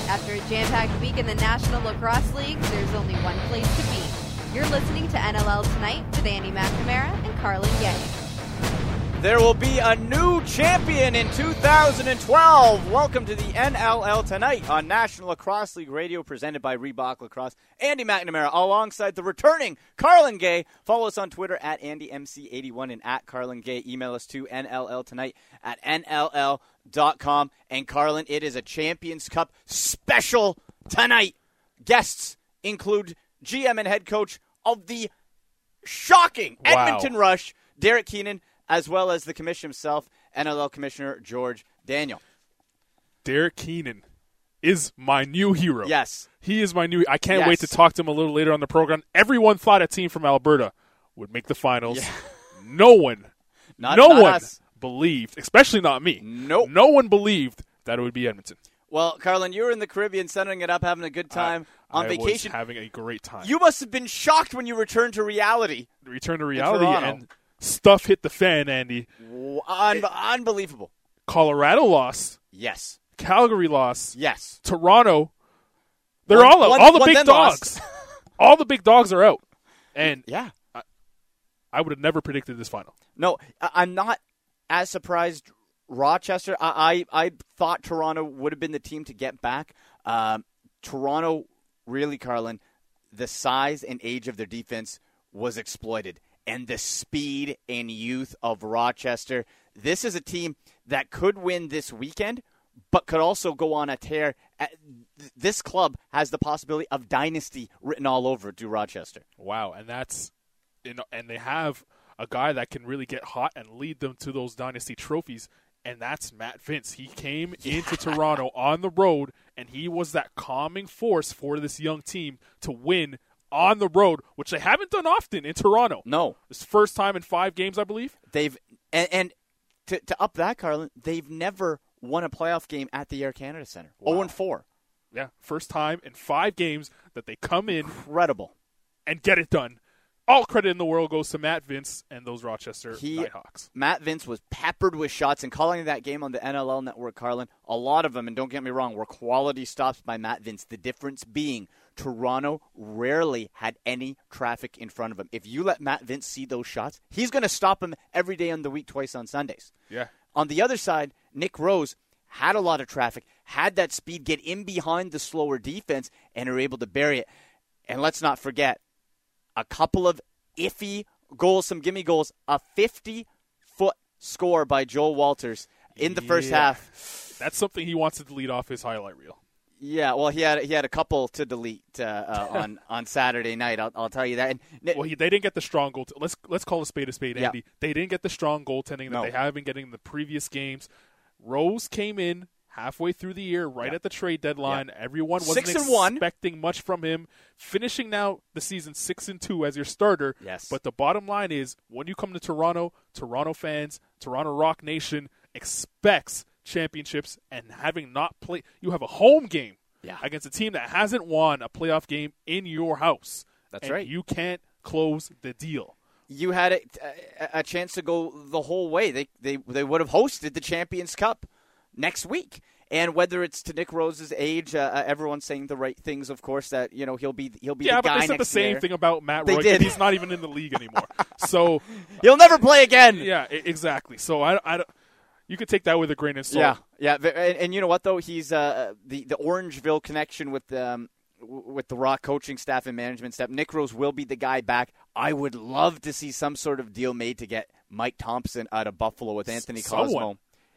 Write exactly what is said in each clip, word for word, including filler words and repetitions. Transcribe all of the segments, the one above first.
After a jam-packed week in the National Lacrosse League, there's only one place to be. You're listening to N L L Tonight with Andy McNamara and Carlin Gay. There will be a new champion in two thousand twelve. Welcome to the N L L Tonight on National Lacrosse League Radio, presented by Reebok Lacrosse. Andy McNamara alongside the returning Carlin Gay. Follow us on Twitter at Andy M C eighty-one and at Carlin Gay. Email us to N L L Tonight at N L L dot com. And Carlin, it is a Champions Cup special tonight. Guests include G M and head coach of the shocking Wow. Edmonton Rush, Derek Keenan, as well as the commissioner himself, N L L Commissioner George Daniel. Derek Keenan is my new hero. Yes. He is my new I can't Yes. wait to talk to him a little later on the program. Everyone thought a team from Alberta would make the finals. Yeah. No one, Not, no not one us. believed, especially not me. Nope. No one believed that it would be Edmonton. Well, Carlin, you were in the Caribbean setting it up, having a good time I, on I vacation. was having a great time. You must have been shocked when you returned to reality. Return to reality Toronto. and stuff hit the fan, Andy. Un- unbelievable. Colorado lost. Yes. Calgary lost. Yes. Toronto. They're One- all out. one- all the one big then dogs. lost. All the big dogs are out. And Yeah. I would have never predicted this final. No, I- I'm not as surprised. Rochester, I, I, I thought Toronto would have been the team to get back. Um, Toronto, really, Carlin, the size and age of their defense was exploited. And the speed and youth of Rochester. This is a team that could win this weekend, but could also go on a tear. This club has the possibility of dynasty written all over it to Rochester. Wow, and that's you know, and they have a guy that can really get hot and lead them to those dynasty trophies, and that's Matt Vince. He came Yeah. into Toronto on the road, and he was that calming force for this young team to win on the road, which they haven't done often in Toronto. No. It's first time in five games, I believe. They've and, and to, to up that, Carlin, they've never won a playoff game at the Air Canada Centre. Wow. oh and four. Yeah, first time in five games that they come in Incredible. and get it done. All credit in the world goes to Matt Vince and those Rochester He, Nighthawks. Matt Vince was peppered with shots, and calling that game on the N L L Network, Carlin, a lot of them, and don't get me wrong, were quality stops by Matt Vince. The difference being Toronto rarely had any traffic in front of him. If you let Matt Vince see those shots, he's going to stop him every day on the week, twice on Sundays. Yeah. On the other side, Nick Rose had a lot of traffic, had that speed, get in behind the slower defense, and are able to bury it. And let's not forget, a couple of iffy goals, some gimme goals, a fifty-foot score by Joel Walters in the first Yeah. half. That's something he wants to delete off his highlight reel. Yeah, well, he had he had a couple to delete uh, uh, on on Saturday night. I'll, I'll tell you that. And, Well, he, they didn't get the strong goal. Let's let's call a spade a spade, Yeah. Andy. They didn't get the strong goaltending that No. they have been getting in the previous games. Rose came in halfway through the year, right Yeah. at the trade deadline. Yeah. Everyone wasn't Six and one. expecting much from him. Finishing now the season six and two as your starter. Yes. But the bottom line is, when you come to Toronto, Toronto fans, Toronto Rock Nation expects championships, and having not played, you have a home game Yeah. against a team that hasn't won a playoff game in your house. That's and right. You can't close the deal. you had a, a, a chance to go the whole way. They they they would have hosted the Champions Cup next week. And whether it's to Nick Rose's age, uh, uh, everyone's saying the right things, of course, that you know he'll be he'll be Yeah, the but guy they said the next same year. thing about Matt They Roy. did. He's not even in the league anymore. So He'll never play again. yeah, I- exactly. So I, I don't- you could take that with a grain of salt. Yeah, yeah, ve- and, and you know what though? He's uh, the the Orangeville connection with um w- with the Rock coaching staff and management staff. Nick Rose will be the guy back. I would love to see some sort of deal made to get Mike Thompson out of Buffalo with Anthony Someone. Cosmo.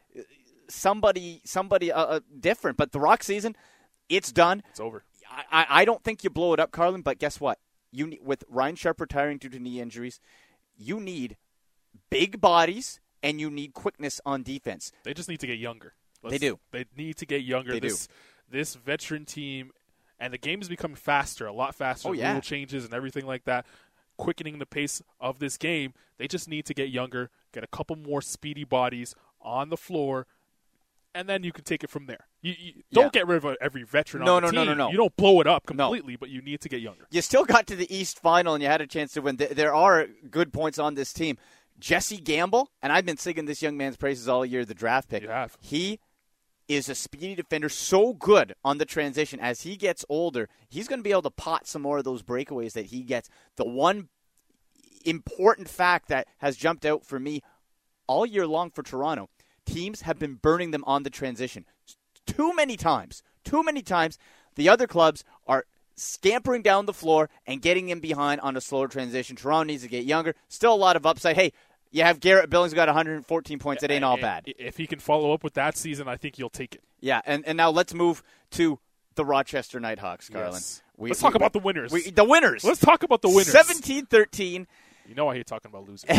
Somebody, somebody uh, uh, different. But the Rock season, it's done. It's over. I, I, I don't think you blow it up, Carlin. But guess what? You need, with Ryan Sharp retiring due to knee injuries, you need big bodies and you need quickness on defense. They just need to get younger. They do. They need to get younger. They do. this this veteran team, and the game is becoming faster, a lot faster. Oh, yeah. Rule changes and everything like that, quickening the pace of this game. They just need to get younger, get a couple more speedy bodies on the floor, and then you can take it from there. You, you don't Yeah. get rid of every veteran No, on the no, no, team. no, no. You don't blow it up No. completely, but you need to get younger. You still got to the East Final and you had a chance to win. Th- There are good points on this team. Jesse Gamble, and I've been singing this young man's praises all year, the draft pick. You have. He is a speedy defender, so good on the transition. As he gets older, he's going to be able to pot some more of those breakaways that he gets. The one important fact that has jumped out for me all year long for Toronto, teams have been burning them on the transition. Too many times. Too many times. The other clubs are scampering down the floor and getting in behind on a slower transition. Toronto needs to get younger. Still a lot of upside. Hey, you have Garrett Billings who got one hundred fourteen points. It ain't all bad. If he can follow up with that season, I think you'll take it. Yeah, and, and now let's move to the Rochester Nighthawks, Carlin. Yes. We, Let's we, talk about the winners. We, the winners. Let's talk about the winners. seventeen thirteen. You know I hate talking about losing.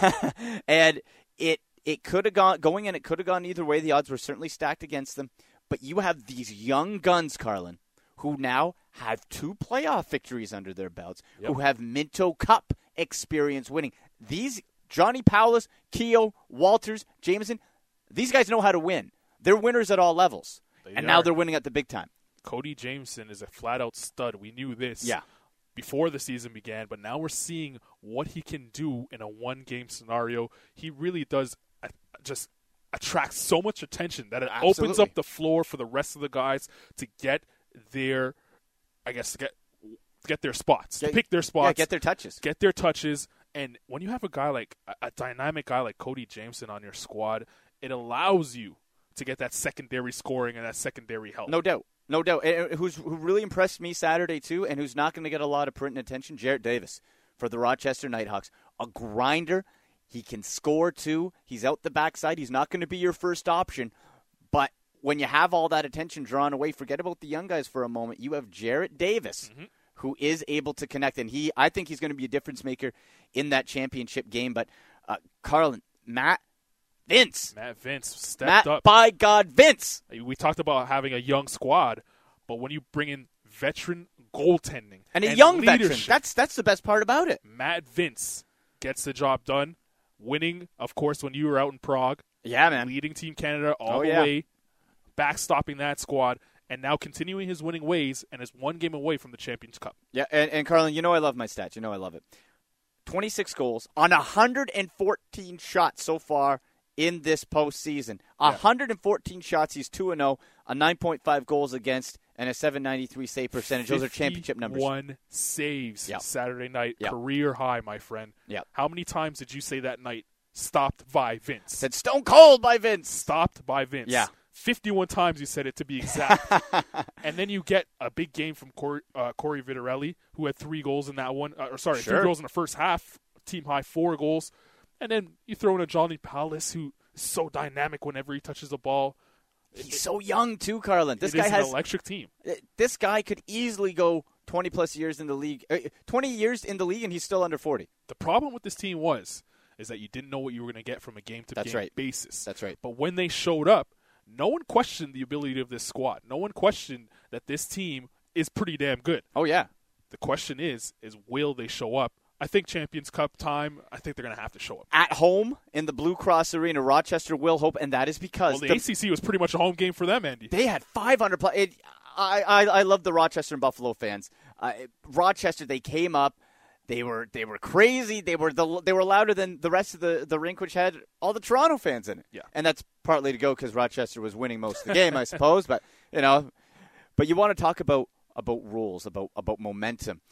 And it it could have gone going in. It could have gone either way. The odds were certainly stacked against them. But you have these young guns, Carlin, who now have two playoff victories under their belts, Yep. who have Minto Cup experience winning. These Johnny Paulus, Keogh, Walters, Jameson, these guys know how to win. They're winners at all levels. They and are. now they're winning at the big time. Cody Jameson is a flat-out stud. We knew this Yeah. before the season began, but now we're seeing what he can do in a one-game scenario. He really does uh, just attract so much attention that it opens Absolutely. up the floor for the rest of the guys to get their, I guess, to get get their spots, Yeah, to pick their spots, Yeah, get their touches. get their touches. And when you have a guy like a, a dynamic guy like Cody Jameson on your squad, it allows you to get that secondary scoring and that secondary help. No doubt. No doubt. And who's who really impressed me Saturday, too, and who's not going to get a lot of print and attention, Jarrett Davis for the Rochester Nighthawks. A grinder. He can score, too. He's out the backside. He's not going to be your first option. But when you have all that attention drawn away, forget about the young guys for a moment. You have Jarrett Davis, Mm-hmm. who is able to connect. And he, I think he's going to be a difference maker in that championship game. But, uh, Carlin, Matt Vince. Matt Vince stepped Matt, up. by God, Vince. We talked about having a young squad, but when you bring in veteran goaltending And a young leadership, veteran. That's that's the best part about it. Matt Vince gets the job done, winning, of course, when you were out in Prague, Yeah, man. leading Team Canada all Oh, the yeah. way, backstopping that squad, and now continuing his winning ways and is one game away from the Champions Cup. Yeah, and, and Carlin, you know I love my stats. You know I love it. twenty-six goals on one hundred fourteen shots so far in this postseason. Yeah. one hundred fourteen shots. He's two and oh, a nine point five goals against, and a seven ninety-three save percentage. Those are championship numbers. One saves Yep. Saturday night, Yep. career high, my friend. Yep. How many times did you say that night, stopped by Vince? Said stone cold by Vince. Stopped by Vince. Yeah. fifty-one times you said it to be exact. And then you get a big game from Corey, uh, Corey Vitarelli, who had three goals in that one. Uh, or sorry, Sure. three goals in the first half, team high four goals. And then you throw in a Johnny Paulus, who is so dynamic whenever he touches the ball. He's so young too, Carlin. This it guy is has an electric team. this guy could easily go twenty plus years in the league. Uh, twenty years in the league, and he's still under forty. The problem with this team was is that you didn't know what you were going to get from a game-to-game That's right. basis. That's right. But when they showed up, no one questioned the ability of this squad. No one questioned that this team is pretty damn good. Oh yeah. The question is, is will they show up? I think Champions Cup time, I think they're going to have to show up. At home in the Blue Cross Arena, Rochester will hope, and that is because Well, the, the- A C C was pretty much a home game for them, Andy. they had five hundred plus. It, I, I I love the Rochester and Buffalo fans. Uh, Rochester, they came up, they were they were crazy. They were the they were louder than the rest of the, the rink, which had all the Toronto fans in it. Yeah. And that's partly to go because Rochester was winning most of the game, I suppose. But you know, but you want to talk about about rules, about about momentum.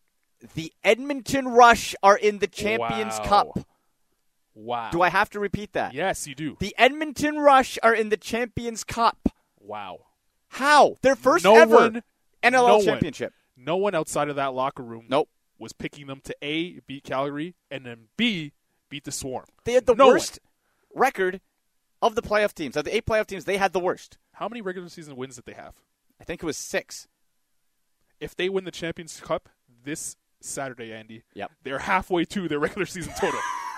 The Edmonton Rush are in the Champions Wow. Cup. Wow. Do I have to repeat that? Yes, you do. The Edmonton Rush are in the Champions Cup. Wow. How? Their first No ever one- N L L no one. championship. No one outside of that locker room Nope. was picking them to A, beat Calgary, and then B, beat the Swarm. They had the No worst record of the playoff teams. Of the eight playoff teams, they had the worst. How many regular season wins did they have? I think it was six. If they win the Champions Cup this Saturday, Andy, Yep. they're halfway to their regular season total.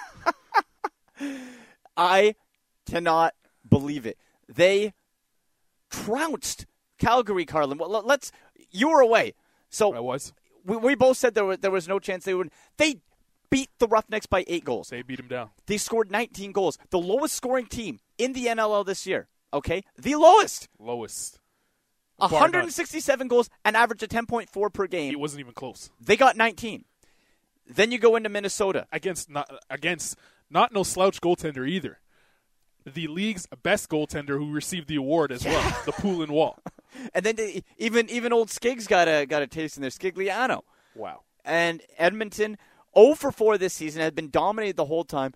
I cannot believe it. They trounced Calgary, Carlin. Well, let- let's. You were away, so I was. we, we both said there, were, there was no chance they would. They beat the Roughnecks by eight goals. They beat them down. They scored nineteen goals. The lowest scoring team in the N L L this year. Okay, the lowest. Lowest. Bar none. one hundred sixty-seven goals, an average of ten point four per game. It wasn't even close. They got nineteen. Then you go into Minnesota. Against not against not no slouch goaltender either. the league's best goaltender who received the award as yeah. well, the Poulin Wall. And then the, even even old Skiggs got a got a taste in there, Skigliano. Wow. And Edmonton, oh for four this season, has been dominated the whole time.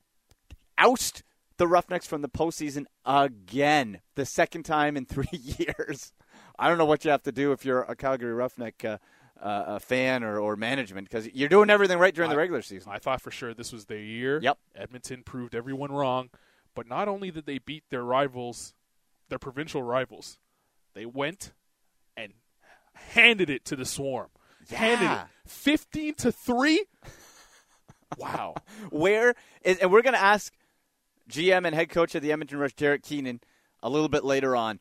Oust the Roughnecks from the postseason again, the second time in three years. I don't know what you have to do if you're a Calgary Roughneck uh, uh, a fan or, or management, because you're doing everything right during I, the regular season. I thought for sure this was their year. Yep. Edmonton proved everyone wrong. But not only did they beat their rivals, their provincial rivals, they went and handed it to the Swarm. Yeah. Handed it. fifteen to three? Wow. Where is, and we're going to ask G M and head coach of the Edmonton Rush, Derek Keenan, a little bit later on,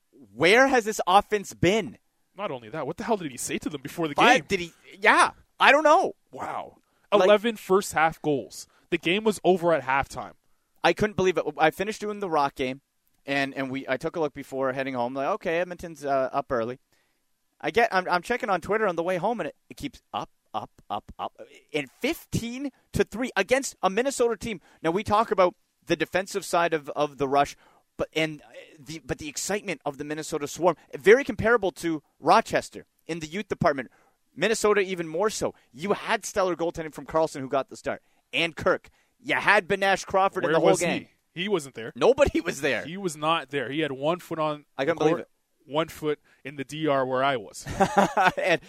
where has this offense been? Not only that, what the hell did he say to them before the Five, game? Did he? Yeah, I don't know. Wow. Like, eleven first half goals. The game was over at halftime. I couldn't believe it. I finished doing the Rock game, and, and we I took a look before heading home. Like, okay, Edmonton's uh, up early. I get I'm, I'm checking on Twitter on the way home, and it, it keeps up, up, up, up, and fifteen to three against a Minnesota team. Now we talk about the defensive side of, of the Rush, but and the but the excitement of the Minnesota Swarm, very comparable to Rochester in the youth department. Minnesota even more so. You had stellar goaltending from Carlson, who got the start, and Kirk. You had Benesh Crawford Where in the whole was game. He? He wasn't there. Nobody was there. He was not there. He had one foot on I couldn't the court, believe it. one foot in the D R where I was. And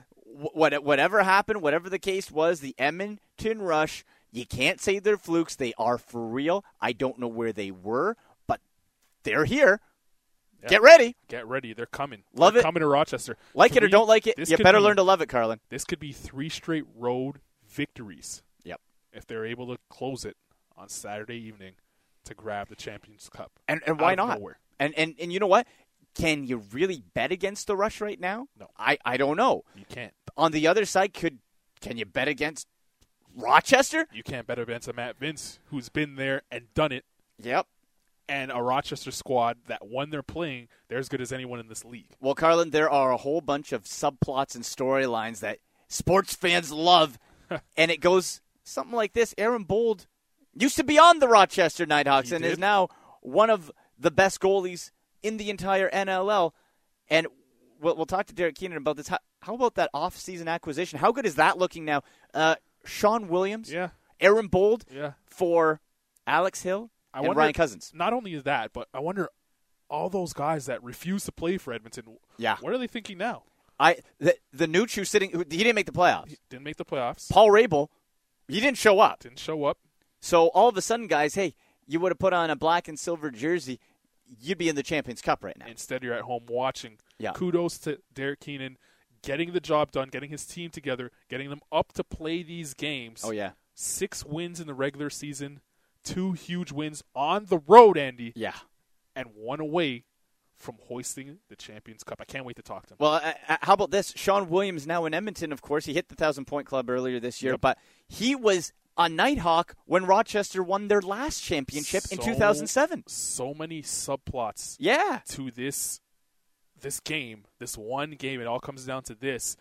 what, whatever happened, whatever the case was, the Edmonton Rush, you can't say they're flukes. They are for real. I don't know where they were, but they're here. Yeah. Get ready. Get ready. They're coming. Love They're it. Coming to Rochester. Like three, it or don't like it, you better be, learn to love it, Carlin. This could be three straight road victories. Yep. If they're able to close it on Saturday evening to grab the Champions Cup. And and why not? Nowhere. And, and and you know what? Can you really bet against the Rush right now? No. I, I don't know. You can't. On the other side, could can you bet against Rochester? You can't bet against a Matt Vince who's been there and done it. Yep. And a Rochester squad that when they're playing, they're as good as anyone in this league. Well, Carlin, there are a whole bunch of subplots and storylines that sports fans love, and it goes something like this. Aaron Bold used to be on the Rochester Nighthawks He and did. is now one of the best goalies in the entire N L L. And we'll, we'll talk to Derek Keenan about this. How, how about that off-season acquisition? How good is that looking now? Uh, Sean Williams, Yeah. Aaron Bold Yeah. for Alex Hill I and wonder, Ryan Cousins. Not only that, but I wonder all those guys that refuse to play for Edmonton. Yeah. What are they thinking now? I the, the Nooch who's sitting, he didn't make the playoffs. He didn't make the playoffs. Paul Rabel, he didn't show up. Didn't show up. So all of a sudden, guys, hey, you would have put on a black and silver jersey, you'd be in the Champions Cup right now. Instead, you're at home watching. Yeah. Kudos to Derek Keenan getting the job done, getting his team together, getting them up to play these games. Oh, yeah. Six wins in the regular season, two huge wins on the road, Andy, Yeah. and one away from hoisting the Champions Cup. I can't wait to talk to him. Well, uh, uh, how about this? Sean Williams now in Edmonton, of course. He hit the one thousand-point club earlier this year, Yep. but he was a Nighthawk when Rochester won their last championship in So- two thousand seven. So many subplots Yeah. to this this game, this one game. It all comes down to this.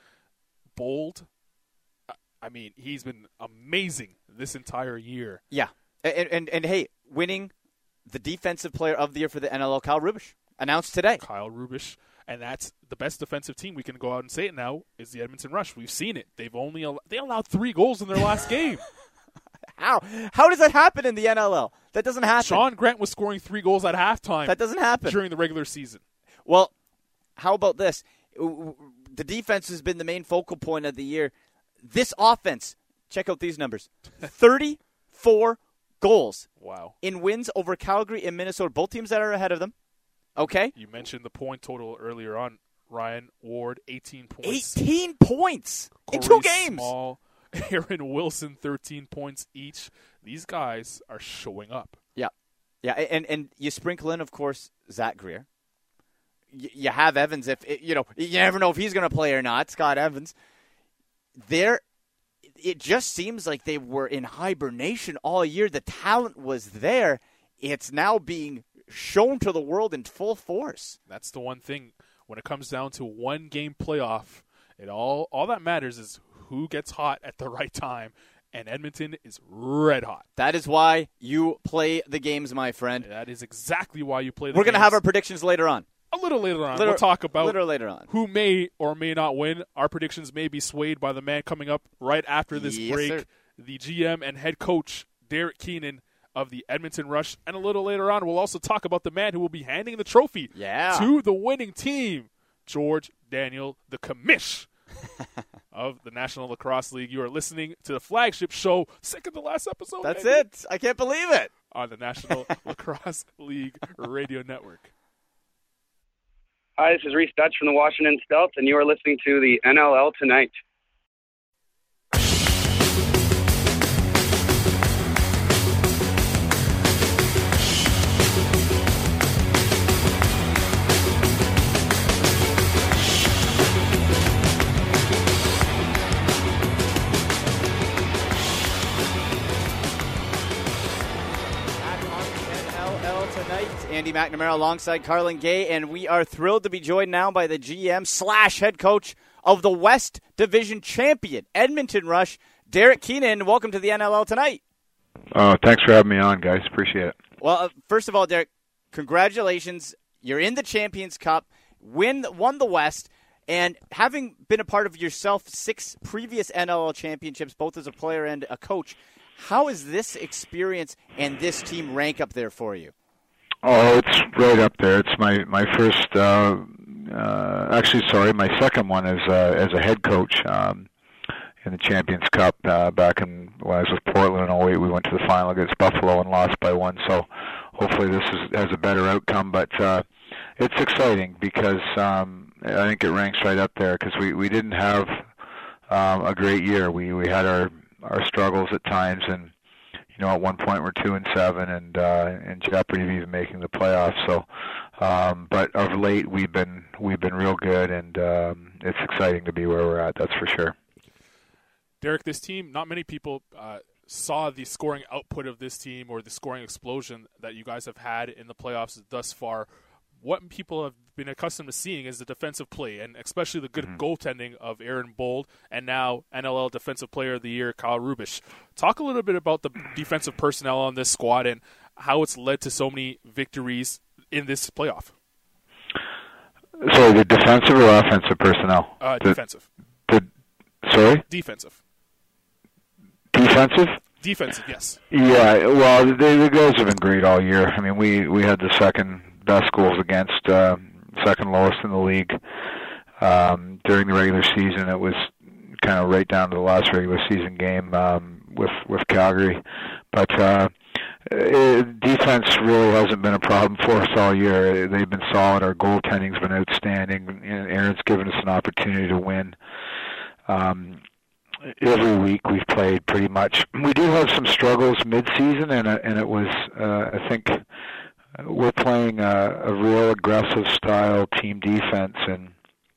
Bold, I- I mean, he's been amazing this entire year. Yeah. And, and, and hey, winning the Defensive Player of the Year for the N L L, Kyle Rubish, announced today. Kyle Rubish, and that's the best defensive team. We can go out and say it now is the Edmonton Rush. We've seen it. They've only al- they allowed three goals in their last game. How? How does that happen in the N L L? That doesn't happen. Sean Grant was scoring three goals at halftime. That doesn't happen. during the regular season. Well, how about this? The defense has been the main focal point of the year. This offense, check out these numbers. thirty-four goals Wow. in wins over Calgary and Minnesota, both teams that are ahead of them. Okay? You mentioned the point total earlier on. Ryan Ward, eighteen points. eighteen points in two Corey games. Small, Aaron Wilson, thirteen points each. These guys are showing up. Yeah. Yeah, and, and you sprinkle in, of course, Zach Greer. Y- you have Evans. If it, you know, you never know if he's going to play or not, Scott Evans. There, it just seems like they were in hibernation all year. The talent was there. It's now being shown to the world in full force. That's the one thing. When it comes down to one game playoff, it all all that matters is who gets hot at the right time. and Edmonton is red hot. That is why you play the games, my friend. That is exactly why you play the We're games. going to have our predictions later on. A little later on. Little, we'll talk about little later on. who may or may not win. Our predictions may be swayed by the man coming up right after this yes, break, sir. the G M and head coach, Derek Keenan of the Edmonton Rush. And a little later on, we'll also talk about the man who will be handing the trophy yeah. to the winning team, George Daniel, the commish of the National Lacrosse League. You are listening to the flagship show, second to last episode. That's maybe, it. I can't believe it. On the National Lacrosse League Radio Network. Hi, this is Reese Dutch from the Washington Stealth, and you are listening to the N L L Tonight. Andy McNamara alongside Carlin Gay, and we are thrilled to be joined now by the G M slash head coach of the West Division champion, Edmonton Rush, Derek Keenan. Welcome to the N L L Tonight. Oh, thanks for having me on, guys. Appreciate it. Well, uh, first of all, Derek, congratulations. You're in the Champions Cup, win, won the West, and having been a part of yourself six previous N L L championships, both as a player and a coach, how is this experience and this team rank up there for you? Oh, it's right up there. It's my my first, uh, uh, actually, sorry, my second one as uh, as a head coach um, in the Champions Cup uh, back in when I was with Portland in oh eight. We went to the final against Buffalo and lost by one. So hopefully this is, has a better outcome. But uh, it's exciting because um, I think it ranks right up there because we, we didn't have um, a great year. We we had our our struggles at times and. You know, at one point we're two and seven, and uh, in jeopardy of even making the playoffs. So, um, but of late we've been we've been real good, and um, it's exciting to be where we're at. That's for sure. Derek, this team, not many people uh, saw the scoring output of this team or the scoring explosion that you guys have had in the playoffs thus far. What people have been accustomed to seeing is the defensive play, and especially the good mm-hmm. goaltending of Aaron Bold, and now N L L Defensive Player of the Year, Kyle Rubish. Talk a little bit about the defensive personnel on this squad and how it's led to so many victories in this playoff. So the defensive or offensive personnel? Uh, the, defensive. The, sorry? Defensive. Defensive? Defensive, yes. Yeah, well, the, the guys have been great all year. I mean, we, we had the second best goals against, uh, second lowest in the league. Um, during the regular season, it was kind of right down to the last regular season game um, with with Calgary. But uh, it, defense really hasn't been a problem for us all year. They've been solid. Our goaltending's been outstanding. And Aaron's given us an opportunity to win. Um, every week we've played pretty much. We do have some struggles mid-season, and uh, and it was uh, I think. We're playing a, a real aggressive style team defense, and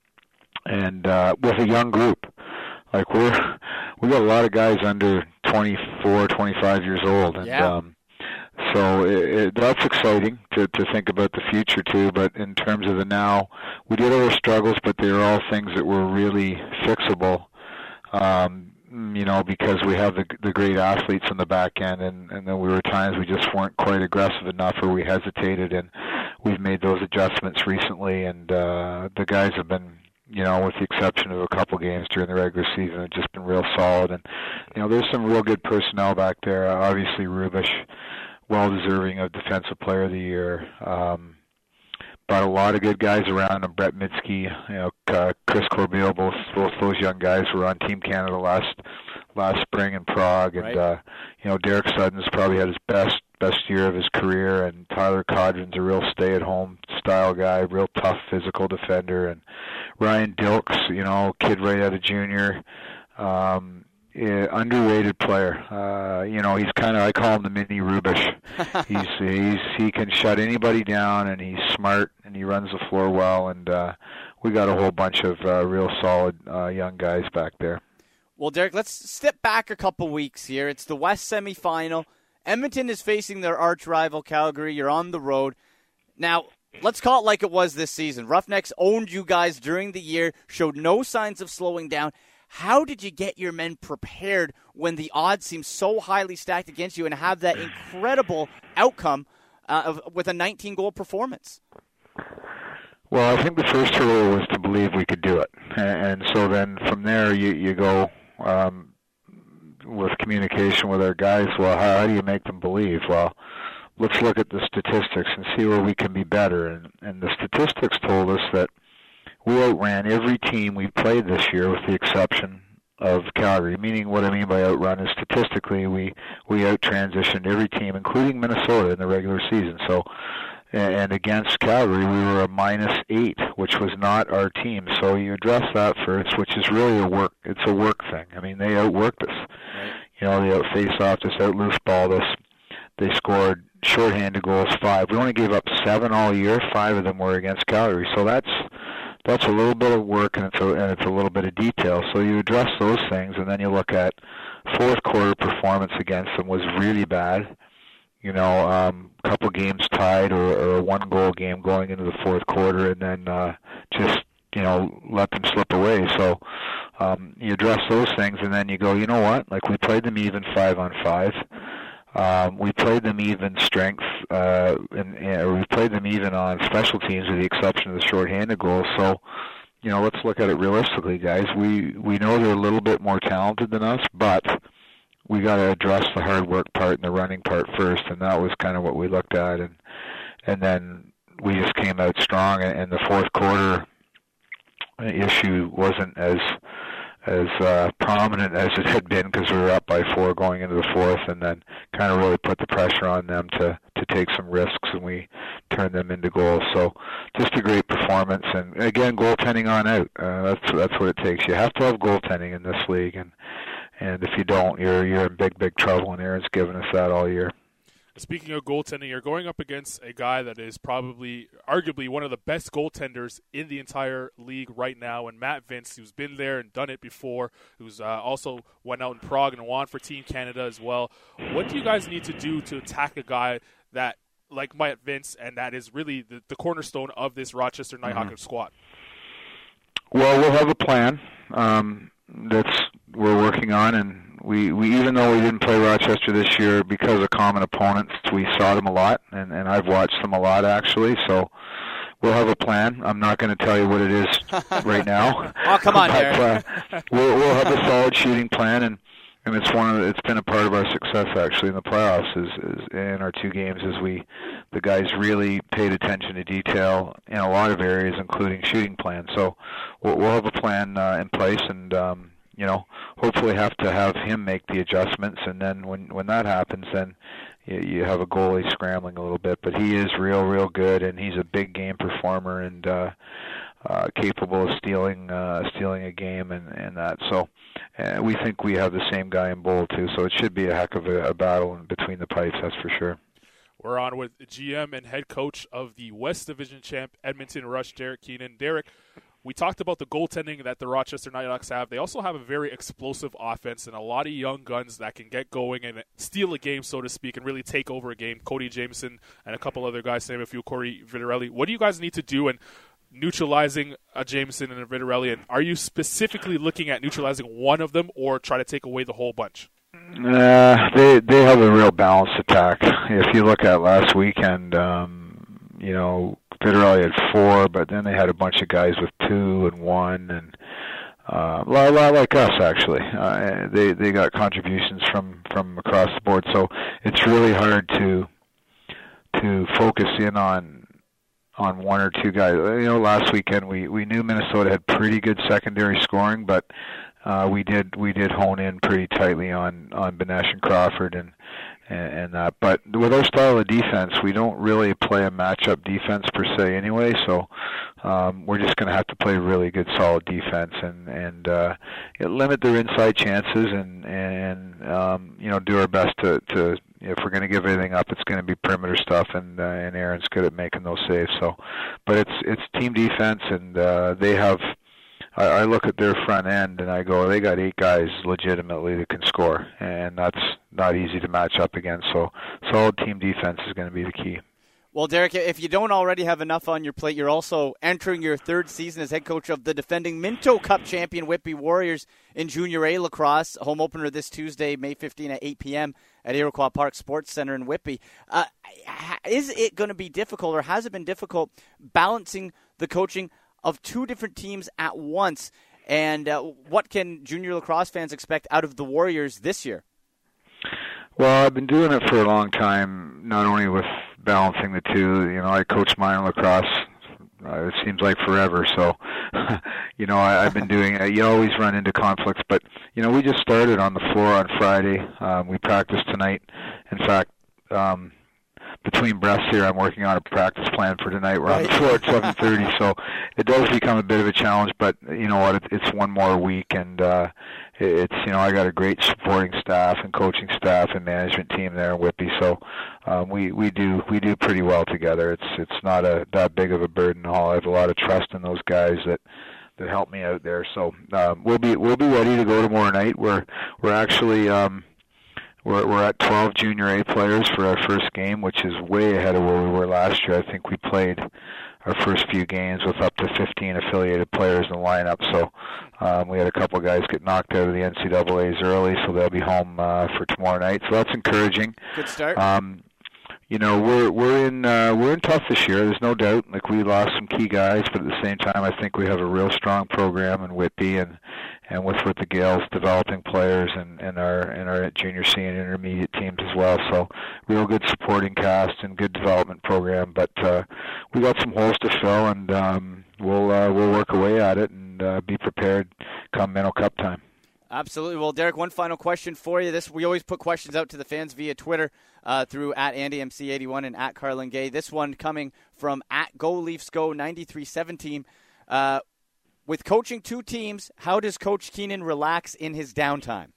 and uh, with a young group. Like we're we got a lot of guys under twenty-four, twenty-five years old, and yeah. um, so it, it, that's exciting to to think about the future too. But in terms of the now, we did have our struggles, but they are all things that were really fixable. Um, you know, because we have the the great athletes in the back end, and, and then we were times we just weren't quite aggressive enough, or we hesitated, and we've made those adjustments recently, and uh, the guys have been, you know, with the exception of a couple games during the regular season, have just been real solid, and, you know, there's some real good personnel back there. Uh, obviously, Rubish, well-deserving of Defensive Player of the Year. Um, But a lot of good guys around him. Brett Mitski, you know, uh, Chris Corbeil, both both those young guys were on Team Canada last last spring in Prague, and right. uh, you know, Derek Sutton's probably had his best best year of his career, and Tyler Codron's a real stay-at-home style guy, real tough physical defender, and Ryan Dilks, you know, kid right out of junior. Um, Uh, underrated player. Uh, you know, he's kind of, I call him the mini Rubish. he's, he's, he can shut anybody down, and he's smart, and he runs the floor well, and uh, we got a whole bunch of uh, real solid uh, young guys back there. Well, Derek, let's step back a couple weeks here. It's the West semifinal. Edmonton is facing their arch rival, Calgary. You're on the road. Now, let's call it like it was this season. Roughnecks owned you guys during the year, showed no signs of slowing down. How did you get your men prepared when the odds seem so highly stacked against you and have that incredible outcome uh, of, with a nineteen-goal performance? Well, I think the first hurdle was to believe we could do it. And so then from there you, you go um, with communication with our guys. Well, how, how do you make them believe? Well, let's look at the statistics and see where we can be better. And, and the statistics told us that we outran every team we played this year with the exception of Calgary. Meaning what I mean by outrun is statistically we, we out-transitioned every team, including Minnesota, in the regular season. So, and against Calgary, we were a minus eight, which was not our team. So you address that first, which is really a work. It's a work thing. I mean, they outworked us. Right. You know, they out-face-offed us, out-loose-balled us. They scored shorthanded goals, five. We only gave up seven all year. Five of them were against Calgary. So that's that's a little bit of work, and it's a, and it's a little bit of detail. So you address those things, and then you look at fourth quarter performance against them was really bad. You know, um, a couple games tied or, or a one-goal game going into the fourth quarter, and then uh, just, you know, let them slip away. So um, you address those things, and then you go, you know what? Like, we played them even five on five. Um, we played them even strength, uh, and, and we played them even on special teams with the exception of the shorthanded goals. So, you know, let's look at it realistically, guys. We, we know they're a little bit more talented than us, but we got to address the hard work part and the running part first, and that was kind of what we looked at, and and then we just came out strong. And the fourth quarter issue wasn't as as uh, prominent as it had been because we were up by four going into the fourth, and then kind of really put the pressure on them to to take some risks, and we turned them into goals. So just a great performance, and again, goaltending on out. Uh, that's that's what it takes. You have to have goaltending in this league, and. And if you don't, you're you're in big, big trouble, and Aaron's given us that all year. Speaking of goaltending, you're going up against a guy that is probably, arguably, one of the best goaltenders in the entire league right now, and Matt Vince, who's been there and done it before, who's uh, also went out in Prague and won for Team Canada as well. What do you guys need to do to attack a guy that, like Matt Vince, and that is really the, the cornerstone of this Rochester Nighthawk mm-hmm. squad? Well, we'll have a plan. Um, that's we're working on, and we, we even though we didn't play Rochester this year because of common opponents, we saw them a lot, and, and I've watched them a lot actually. So we'll have a plan. I'm not going to tell you what it is right now. Oh, come on, but, uh, we'll we'll have a solid shooting plan, and, and it's one of the, it's been a part of our success actually in the playoffs is, is in our two games is we the guys really paid attention to detail in a lot of areas, including shooting plans. So we'll, we'll have a plan uh, in place, and um, you know, hopefully have to have him make the adjustments, and then when when that happens, then you, you have a goalie scrambling a little bit. But he is real, real good, and he's a big game performer and uh, uh, capable of stealing uh, stealing a game and, and that. So uh, we think we have the same guy in Bowl too. So it should be a heck of a, a battle in between the pipes, that's for sure. We're on with G M and head coach of the West Division champ Edmonton Rush, Derek Keenan. Derek, we talked about the goaltending that the Rochester Nighthawks have. They also have a very explosive offense and a lot of young guns that can get going and steal a game, so to speak, and really take over a game. Cody Jameson and a couple other guys, name a few, Corey Vitarelli. What do you guys need to do in neutralizing a Jameson and a Vitarelli? And are you specifically looking at neutralizing one of them or try to take away the whole bunch? Uh, they they have a real balanced attack. If you look at last weekend, um, you know, Vitarelli had four, but then they had a bunch of guys with two and one, and uh, a lot, a lot like us actually. Uh, they they got contributions from, from across the board, so it's really hard to to focus in on on one or two guys. You know, last weekend we, we knew Minnesota had pretty good secondary scoring, but uh, we did we did hone in pretty tightly on on Benesh and Crawford and. And that, but with our style of defense, we don't really play a matchup defense per se anyway. So um, we're just going to have to play really good, solid defense and and uh, limit their inside chances and and um, you know do our best to, to if we're going to give anything up, it's going to be perimeter stuff, and uh, and Aaron's good at making those saves. So, but it's it's team defense, and uh, they have. I, I look at their front end and I go, they got eight guys legitimately that can score, and that's not easy to match up against. So solid team defense is going to be the key. Well, Derek, if you don't already have enough on your plate, you're also entering your third season as head coach of the defending Minto Cup champion Whitby Warriors in Junior A lacrosse. Home opener this Tuesday, May fifteenth at eight p.m. at Iroquois Park Sports Center in Whitby. Uh, is it going to be difficult, or has it been difficult, balancing the coaching of two different teams at once? And uh, what can junior lacrosse fans expect out of the Warriors this year? Well, I've been doing it for a long time, not only with balancing the two. You know, I coach minor lacrosse, uh, it seems like forever. So, you know, I, I've been doing it. You always run into conflicts. But, you know, we just started on the floor on Friday. Um, we practiced tonight. In fact, um, between breaths here, I'm working on a practice plan for tonight. We're on the floor at seven thirty, so it does become a bit of a challenge. But you know what? It, it's one more week, and uh, it's you know I got a great supporting staff and coaching staff and management team there in Whitby. So um, we we do we do pretty well together. It's it's not a that big of a burden at all. I have a lot of trust in those guys that. that help me out there. So um, we'll be we'll be ready to go tomorrow night. We're we're actually. Um, We're, we're at twelve Junior A players for our first game, which is way ahead of where we were last year. I think we played our first few games with up to fifteen affiliated players in the lineup. So um, we had a couple of guys get knocked out of the N C double A's early, so they'll be home uh, for tomorrow night. So that's encouraging. Good start. Um, you know, we're we're in uh, we're in tough this year. There's no doubt. Like we lost some key guys, but at the same time, I think we have a real strong program in Whitby, and and with with the Gales developing players and, and our and our junior C and intermediate teams as well. So real good supporting cast and good development program. But uh, we got some holes to fill, and um, we'll uh, we'll work away at it and uh, be prepared come Minto Cup time. Absolutely. Well, Derek, one final question for you. This we always put questions out to the fans via Twitter uh, through at Andy M C eighty-one and at Carlin Gay. This one coming from at Go Leafs Go ninety-three seventeen. Uh, with coaching two teams, how does Coach Keenan relax in his downtime?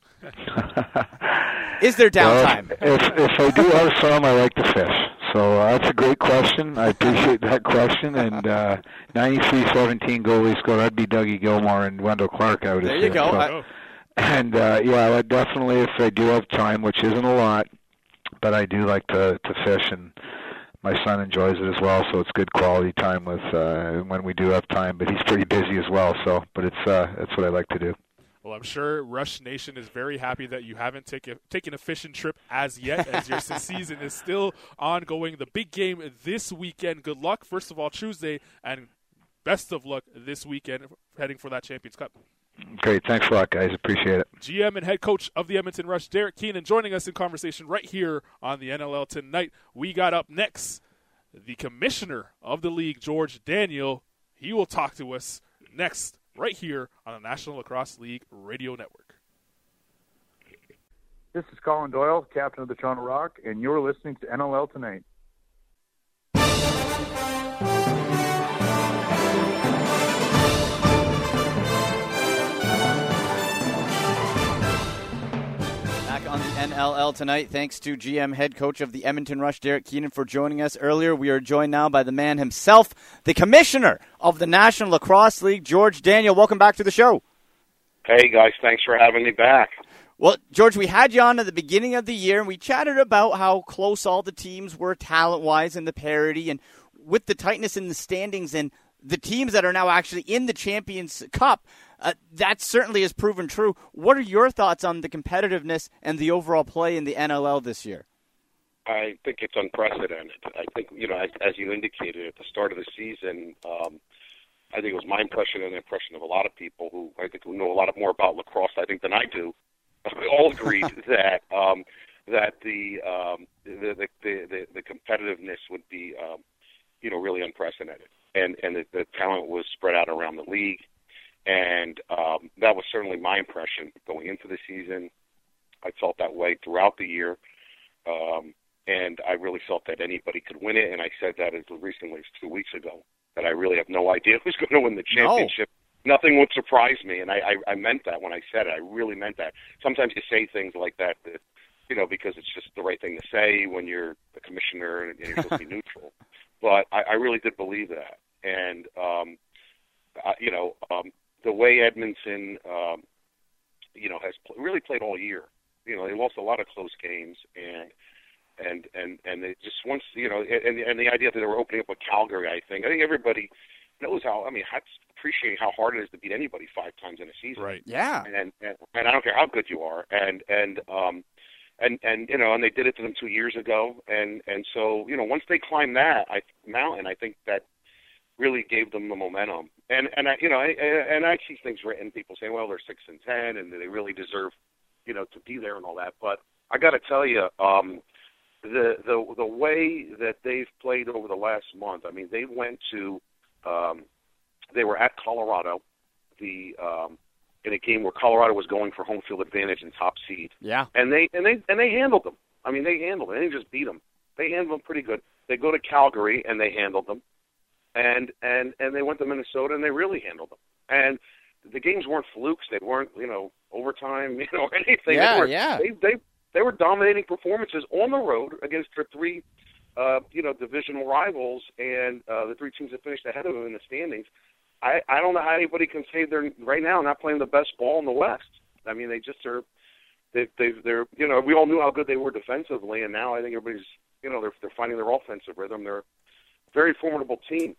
Is there downtime? Well, if, if I do have some, I like to fish. So uh, that's a great question. I appreciate that question. And uh, ninety-three seventeen Go Leafs Go, that'd be Dougie Gilmore and Wendell Clark out. There you go. So, I- And, uh, yeah, I definitely, if I do have time, which isn't a lot, but I do like to, to fish, and my son enjoys it as well, so it's good quality time with uh, when we do have time, but he's pretty busy as well, so, but it's uh, that's what I like to do. Well, I'm sure Rush Nation is very happy that you haven't take a, taken a fishing trip as yet, as your season is still ongoing. The big game this weekend. Good luck, first of all, Tuesday, and best of luck this weekend heading for that Champions Cup. Great. Thanks a lot, guys. Appreciate it. G M and head coach of the Edmonton Rush, Derek Keenan, joining us in conversation right here on the N L L Tonight. We got up next the commissioner of the league, George Daniel. He will talk to us next right here on the National Lacrosse League Radio Network. This is Colin Doyle, captain of the Toronto Rock, and you're listening to N L L Tonight. On the N L L Tonight, thanks to G M head coach of the Edmonton Rush, Derek Keenan, for joining us earlier. We are joined now by the man himself, the commissioner of the National Lacrosse League, George Daniel. Welcome back to the show. Hey, guys. Thanks for having me back. Well, George, we had you on at the beginning of the year, and we chatted about how close all the teams were talent-wise and the parity, and with the tightness in the standings and the teams that are now actually in the Champions Cup, uh, that certainly has proven true. What are your thoughts on the competitiveness and the overall play in the N L L this year? I think it's unprecedented. I think, you know, as, as you indicated at the start of the season, um, I think it was my impression and the impression of a lot of people who I think who know a lot more about lacrosse, I think, than I do. We all agreed that um, that the, um, the, the the the competitiveness would be, um, you know, really unprecedented, and and the, the talent was spread out around the league. And um, that was certainly my impression going into the season. I felt that way throughout the year. Um, and I really felt that anybody could win it. And I said that as recently as two weeks ago, that I really have no idea who's going to win the championship. No. Nothing would surprise me. And I, I, I meant that when I said it. I really meant that. Sometimes you say things like that, that you know, because it's just the right thing to say when you're the commissioner and you're supposed to be neutral. But I, I really did believe that. And, um, I, you know, um, the way Edmonton, um, you know, has pl- really played all year. You know, they lost a lot of close games, and and and and they just once you know, and and the idea that they were opening up with Calgary, I think I think everybody knows how. I mean, that's appreciating how hard it is to beat anybody five times in a season. Right. Yeah. And and, and I don't care how good you are, and and um. And and you know, and they did it to them two years ago, and and so you know, once they climbed that I, mountain, I think that really gave them the momentum. And and I you know, I, and I see things written, people saying, well, they're six and ten, and they really deserve, you know, to be there and all that. But I got to tell you, um, the the the way that they've played over the last month. I mean, they went to, um, they were at Colorado, the. Um, in a game where Colorado was going for home field advantage and top seed. Yeah. And they and they and they handled them. I mean, they handled them. They didn't just beat them. They handled them pretty good. They go to Calgary and they handled them. And and and they went to Minnesota and they really handled them. And the games weren't flukes. They weren't, you know, overtime, you know, anything. Yeah, they were, yeah. They, they they were dominating performances on the road against their three uh, you know, divisional rivals and uh, the three teams that finished ahead of them in the standings. I, I don't know how anybody can say they're right now not playing the best ball in the West. I mean, they just are. They, they, they're, you know, we all knew how good they were defensively, and now I think everybody's, you know, they're they're finding their offensive rhythm. They're a very formidable team.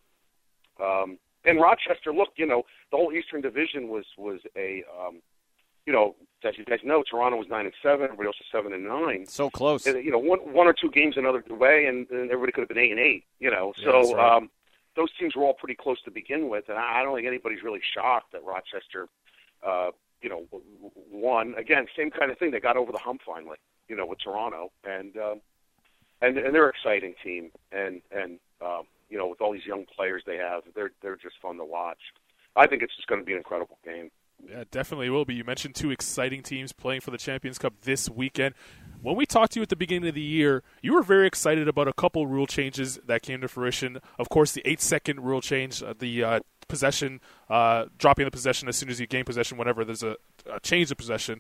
Um, and Rochester, look, you know, the whole Eastern Division was was a, um, you know, as you guys know, Toronto was nine and seven, everybody else was seven and nine. So close. And, you know, one one or two games another way, and, and everybody could have been eight and eight. You know, Yeah, so. that's right. Um, Those teams were all pretty close to begin with, and I don't think anybody's really shocked that Rochester, uh, you know, won. Again, same kind of thing. They got over the hump finally, you know, with Toronto, and um, and and they're an exciting team, and and um, you know, with all these young players they have, they're they're just fun to watch. I think it's just going to be an incredible game. Yeah, it definitely will be. You mentioned two exciting teams playing for the Champions Cup this weekend. When we talked to you at the beginning of the year, you were very excited about a couple rule changes that came to fruition. Of course, the eight-second rule change, uh, the uh, possession, uh, dropping the possession as soon as you gain possession whenever there's a, a change of possession.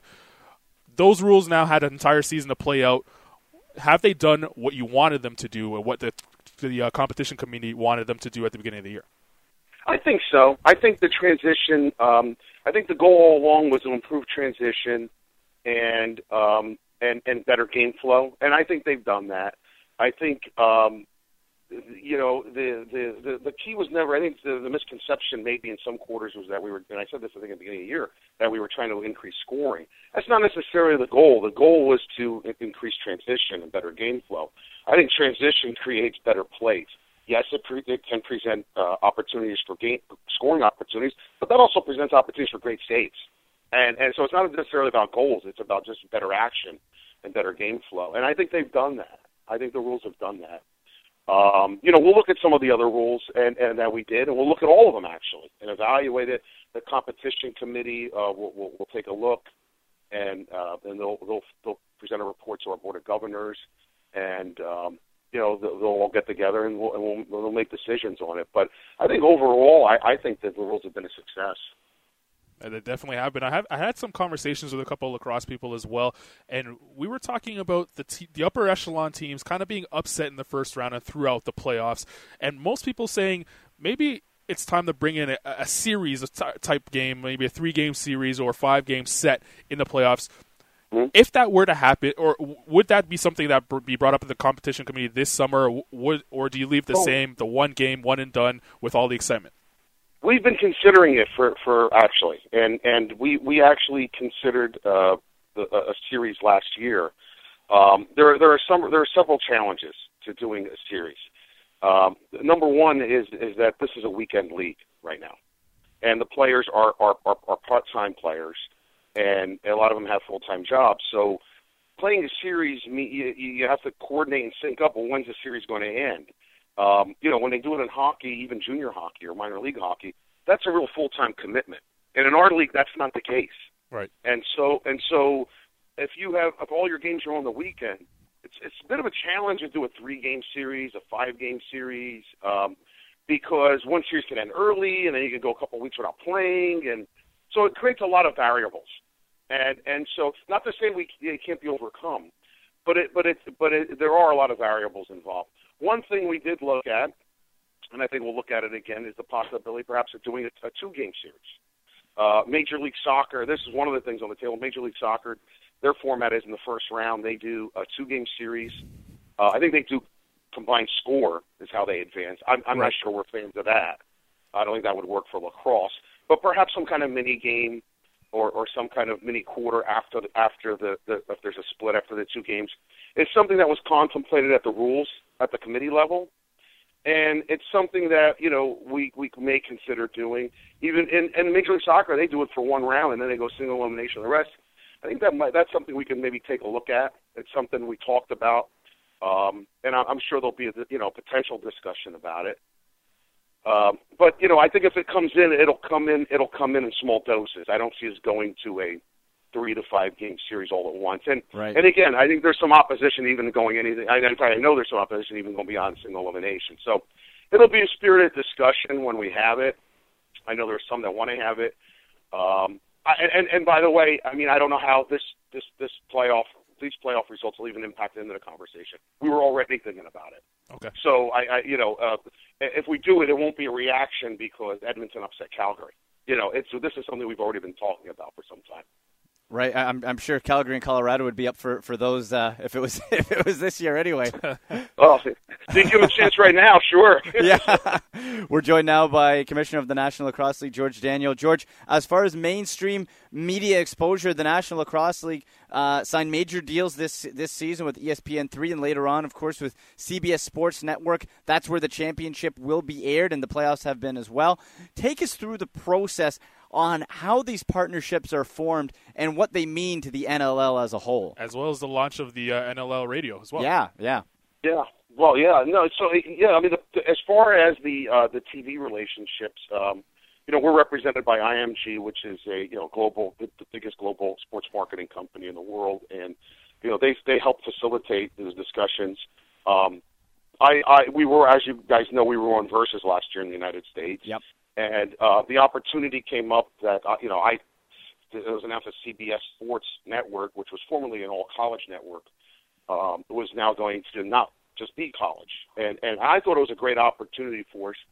Those rules now had an entire season to play out. Have they done what you wanted them to do, or what the, the uh, competition committee wanted them to do at the beginning of the year? I think so. I think the transition, um, I think the goal all along was to improve transition and um, and, and better game flow, and I think they've done that. I think, um, you know, the, the, the, the key was never, I think the, the misconception maybe in some quarters was that we were, and I said this I think at the beginning of the year, that we were trying to increase scoring. That's not necessarily the goal. The goal was to increase transition and better game flow. I think transition creates better plays. Yes, it, pre- it can present uh, opportunities for game, scoring opportunities, but that also presents opportunities for great saves. And and so it's not necessarily about goals. It's about just better action and better game flow. And I think they've done that. I think the rules have done that. Um, you know, we'll look at some of the other rules and, and that we did, and we'll look at all of them, actually, and evaluate it. The competition committee uh, will, will, will take a look, and uh, and they'll, they'll, they'll present a report to our Board of Governors, and um, you know, they'll all get together and we'll, and we'll, we'll make decisions on it. But I think overall, I, I think that the rules have been a success. And they definitely have been. I have I had some conversations with a couple of lacrosse people as well, and we were talking about the te- the upper echelon teams kind of being upset in the first round and throughout the playoffs, and most people saying maybe it's time to bring in a, a series of t- type game, maybe a three-game series or five-game set in the playoffs. Mm-hmm. If that were to happen, or would that be something that be brought up in the competition committee this summer, or would or do you leave the oh. same, the one game, one and done with all the excitement? We've been considering it for, for actually, and, and we, we actually considered uh, the, a series last year. Um, there there are some there are several challenges to doing a series. Um, number one is is that this is a weekend league right now, and the players are are, are, are part-time players, and a lot of them have full-time jobs. So playing a series, you, you have to coordinate and sync up. Well, when's the series going to end? Um, you know, when they do it in hockey, even junior hockey or minor league hockey, that's a real full-time commitment. And in our league, that's not the case. Right. And so, and so, if you have, if all your games are on the weekend, it's it's a bit of a challenge to do a three-game series, a five-game series, um, because one series can end early, and then you can go a couple of weeks without playing, and so it creates a lot of variables. And and so, not to say we it can't be overcome, but it but it but it, there are a lot of variables involved. One thing we did look at, and I think we'll look at it again, is the possibility perhaps of doing a, a two-game series. Uh, Major League Soccer, this is one of the things on the table. Major League Soccer, their format is in the first round. They do a two-game series Uh, I think they do combined score is how they advance. I'm, I'm right. not sure we're fans of that. I don't think that would work for lacrosse. But perhaps some kind of mini game or, or some kind of mini quarter after the, after the, the if there's a split after the two games is something that was contemplated at the rules at the committee level. And it's something that, you know, we, we may consider doing. Even in, in Major League Soccer, they do it for one round, and then they go single elimination. The rest, I think that might, that's something we can maybe take a look at. It's something we talked about, um, and I'm sure there'll be a, you know, potential discussion about it. Um, but, you know, I think if it comes in, it'll come in It'll come in in small doses. I don't see us going to a three to five game series all at once. And right. and again, I think there's some opposition even going anything. I, I know there's some opposition even going beyond single elimination. So it'll be a spirited discussion when we have it. I know there's some that want to have it. Um, I, and and by the way, I mean I don't know how this this this playoff these playoff results will even impact into the conversation. We were already thinking about it. Okay. So I, I you know uh, if we do it, it won't be a reaction because Edmonton upset Calgary. You know, it's this is something we've already been talking about for some time. Right, I'm I'm sure Calgary and Colorado would be up for for those uh, if it was if it was this year anyway. Oh, they give them a chance right now, sure. Yeah, we're joined now by Commissioner of the National Lacrosse League, George Daniel. George, as far as mainstream media exposure, the National Lacrosse League uh, signed major deals this this season with E S P N three, and later on, of course, with C B S Sports Network. That's where the championship will be aired, and the playoffs have been as well. Take us through the process on how these partnerships are formed and what they mean to the N L L as a whole. As well as the launch of the uh, N L L radio as well. Yeah, yeah. Yeah, well, yeah, no, so, yeah, I mean, the, the, as far as the uh, the T V relationships, um, you know, we're represented by I M G, which is a, you know, global, the, the biggest global sports marketing company in the world, and, you know, they they help facilitate those discussions. Um, I, I, we were, as you guys know, we were on Versus last year in the United States. Yep. And uh, the opportunity came up that, uh, you know, I it was announced that C B S Sports Network, which was formerly an all-college network, um, was now going to not just be college. And and I thought it was a great opportunity for us.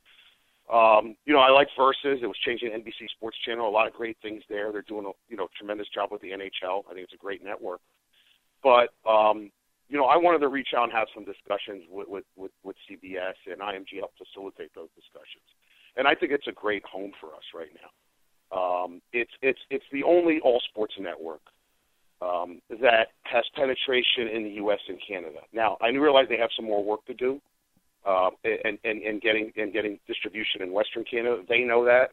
Um, you know, I like Versus. It was changing N B C Sports Channel. A lot of great things there. They're doing a you know tremendous job with the N H L. I think it's a great network. But um, you know, I wanted to reach out and have some discussions with with, with, with C B S, and I M G helped facilitate those discussions. And I think it's a great home for us right now. Um, it's it's it's the only all sports network um, that has penetration in the U S and Canada. Now, I realize they have some more work to do, uh, and, and and getting and getting distribution in Western Canada. They know that,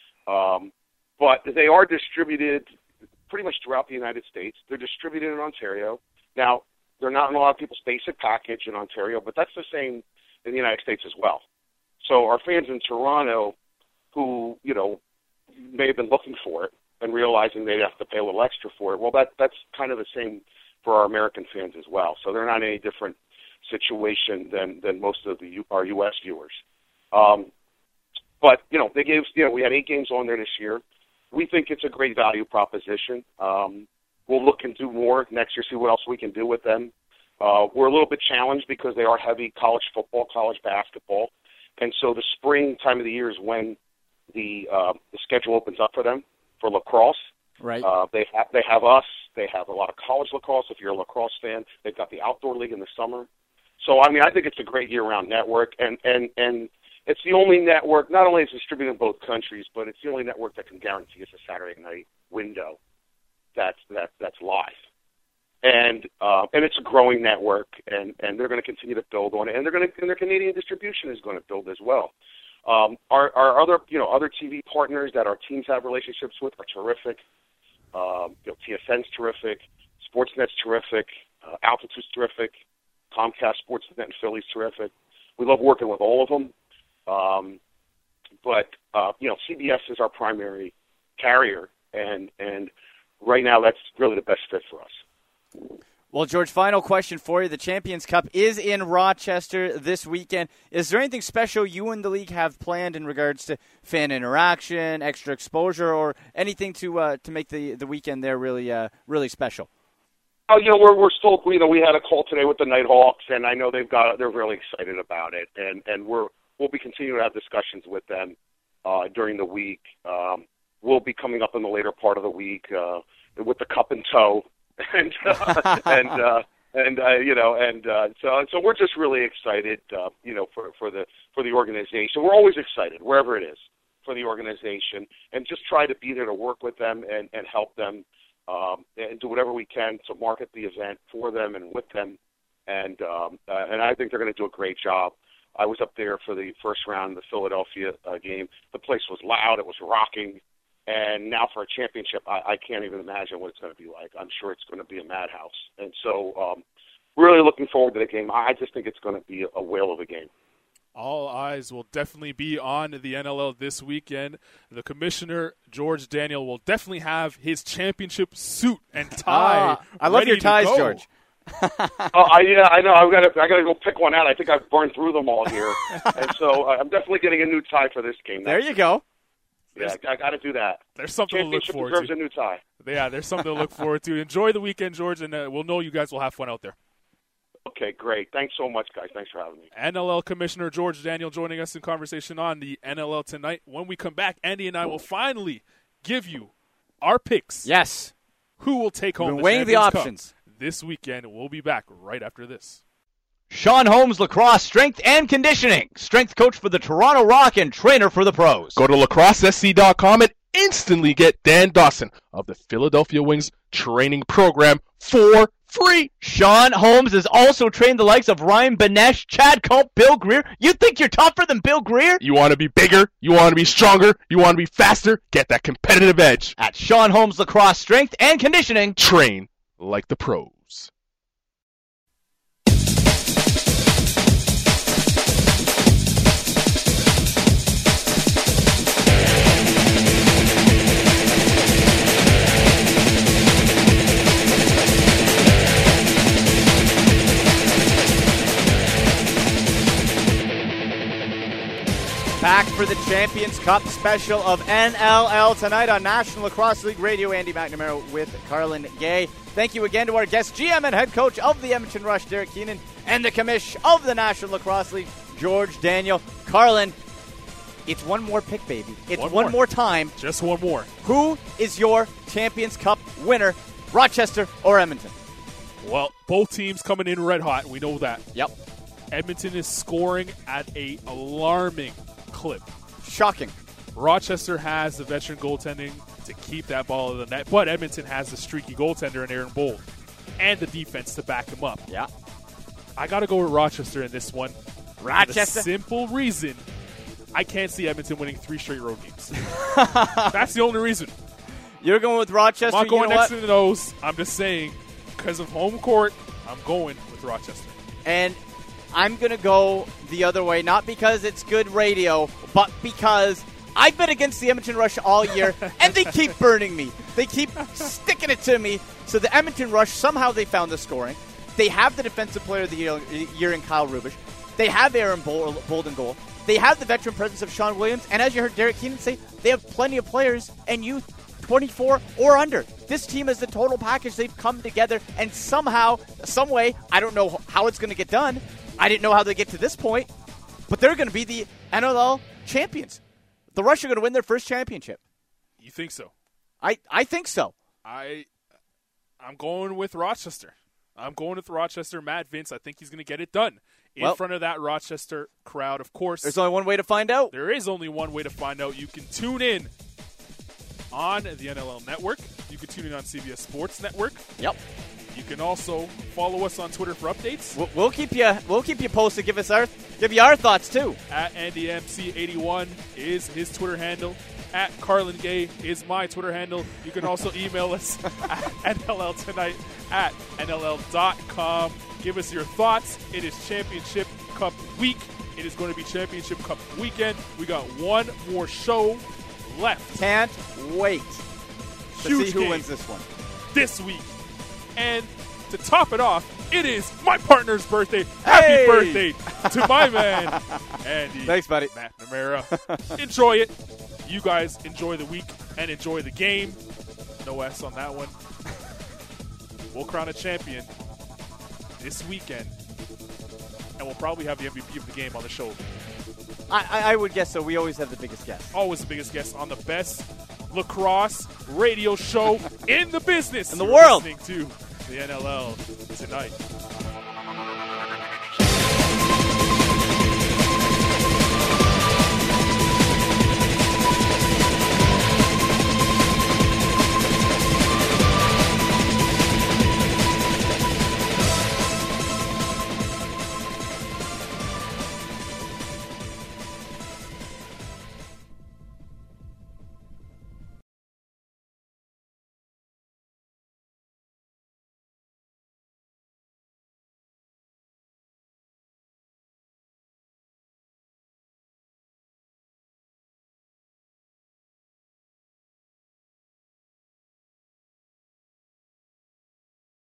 um, but they are distributed pretty much throughout the United States. They're distributed in Ontario. Now, they're not in a lot of people's basic package in Ontario, but that's the same in the United States as well. So our fans in Toronto who, you know, may have been looking for it and realizing they'd have to pay a little extra for it, well, that that's kind of the same for our American fans as well. So they're not in any different situation than, than most of the our U S viewers. Um, but, you know, they gave, you know, we had eight games on there this year. We think it's a great value proposition. Um, we'll look and do more next year, see what else we can do with them. Uh, we're a little bit challenged because they are heavy college football, college basketball. And so the spring time of the year is when the uh, the schedule opens up for them for lacrosse. Right. Uh, they have they have us. They have a lot of college lacrosse. If you're a lacrosse fan, they've got the outdoor league in the summer. So I mean, I think it's a great year-round network, and and and it's the only network. Not only is it distributed in both countries, but it's the only network that can guarantee us a Saturday night window that's that that's live. And uh, and it's a growing network, and, and they're going to continue to build on it, and they're going to and their Canadian distribution is going to build as well. Um, our our other you know other T V partners that our teams have relationships with are terrific. Um, you know, T S N's terrific, Sportsnet's terrific, uh, Altitude's terrific, Comcast Sportsnet in Philly's terrific. We love working with all of them, um, but uh, you know C B S is our primary carrier, and and right now that's really the best fit for us. Well, George, final question for you. The Champions Cup is in Rochester this weekend. Is there anything special you and the league have planned in regards to fan interaction, extra exposure, or anything to uh, to make the, the weekend there really uh, really special? Oh, you know, we're we're still you know we had a call today with the Nighthawks, and I know they've got they're really excited about it, and and we're we'll be continuing to have discussions with them uh, during the week. Um, we'll be coming up in the later part of the week uh, with the cup in tow. and uh, and uh, and uh, you know, and uh, so so we're just really excited, uh, you know, for for the for the organization. We're always excited wherever it is for the organization, and just try to be there to work with them and and help them, um, and do whatever we can to market the event for them and with them, and um, uh, and I think they're going to do a great job. I was up there for the first round of the Philadelphia uh, game. The place was loud. It was rocking. And now for a championship, I, I can't even imagine what it's going to be like. I'm sure it's going to be a madhouse. And so um, really looking forward to the game. I just think it's going to be a whale of a game. All eyes will definitely be on the N L L this weekend. The commissioner, George Daniel, will definitely have his championship suit and tie. Ah, I love ready your to ties, go. George. oh, I, yeah, I know. I've got to. I got to go pick one out. I think I've burned through them all here, and so uh, I'm definitely getting a new tie for this game. There you go. Yeah, I got to do that. There's something to look Championship forward deserves to. a new tie. Yeah, there's something to look forward to. Enjoy the weekend, George, and uh, we'll know you guys will have fun out there. Okay, great. Thanks so much, guys. Thanks for having me. N L L Commissioner George Daniel joining us in conversation on the N L L Tonight. When we come back, Andy and I will finally give you our picks. Yes. Who will take home We're the weighing the Champions Cup options this weekend. We'll be back right after this. Sean Holmes Lacrosse Strength and Conditioning. Strength coach for the Toronto Rock and trainer for the pros. Go to lacrosse s c dot com and instantly get Dan Dawson of the Philadelphia Wings training program for free. Sean Holmes has also trained the likes of Ryan Benesh, Chad Culp, Bill Greer. You think you're tougher than Bill Greer? You want to be bigger? You want to be stronger? You want to be faster? Get that competitive edge. At Sean Holmes Lacrosse Strength and Conditioning. Train like the pros. Back for the Champions Cup special of N L L tonight on National Lacrosse League Radio. Andy McNamara with Carlin Gay. Thank you again to our guest, G M and head coach of the Edmonton Rush, Derek Keenan, and the commish of the National Lacrosse League, George Daniel. Carlin, it's one more pick, baby. It's One one, more. more time. Just one more. Who is your Champions Cup winner, Rochester or Edmonton? Well, both teams coming in red hot. We know that. Yep. Edmonton is scoring at a alarming clip. Shocking. Rochester has the veteran goaltending to keep that ball in the net, but Edmonton has the streaky goaltender in Aaron Bold and the defense to back him up. Yeah. I got to go with Rochester in this one. Rochester. For the simple reason, I can't see Edmonton winning three straight road games. That's the only reason. You're going with Rochester. I'm not going you know next what? to the nose. I'm just saying, because of home court, I'm going with Rochester. And I'm going to go the other way, not because it's good radio, but because I've been against the Edmonton Rush all year, and they keep burning me. They keep sticking it to me. So the Edmonton Rush, somehow they found the scoring. They have the defensive player of the year, year in Kyle Rubish. They have Aaron Bold in goal. They have the veteran presence of Sean Williams. And as you heard Derek Keenan say, they have plenty of players and youth, twenty-four or under. This team is the total package. They've come together, and somehow, some way, I don't know how it's going to get done. I didn't know how they get to this point, but they're going to be the N L L champions. The Rush are going to win their first championship. You think so? I, I think so. I, I'm going with Rochester. I'm going with Rochester. Matt Vince, I think he's going to get it done in Well, front of that Rochester crowd, of course. There's only one way to find out. There is only one way to find out. You can tune in on the N L L Network. You can tune in on C B S Sports Network. Yep. You can also follow us on Twitter for updates. We'll, we'll keep you. We'll keep you posted. Give us our, give you our thoughts too. At Andy M C eighty-one is his Twitter handle. At Carlin Gay is my Twitter handle. You can also email us at N L L Tonight at N L L dot com. Give us your thoughts. It is Championship Cup week. It is going to be Championship Cup weekend. We got one more show left. Can't wait to Huge see who game wins this one this week. And to top it off, it is my partner's birthday. Happy Hey! birthday to my man, Andy. Thanks, buddy. McNamara. Enjoy it. You guys enjoy the week and enjoy the game. No S on that one. We'll crown a champion this weekend. And we'll probably have the M V P of the game on the show. I, I, I would guess so. We always have the biggest guest. Always the biggest guest on the best lacrosse radio show in the business. In the You're world. listening to the N L L tonight.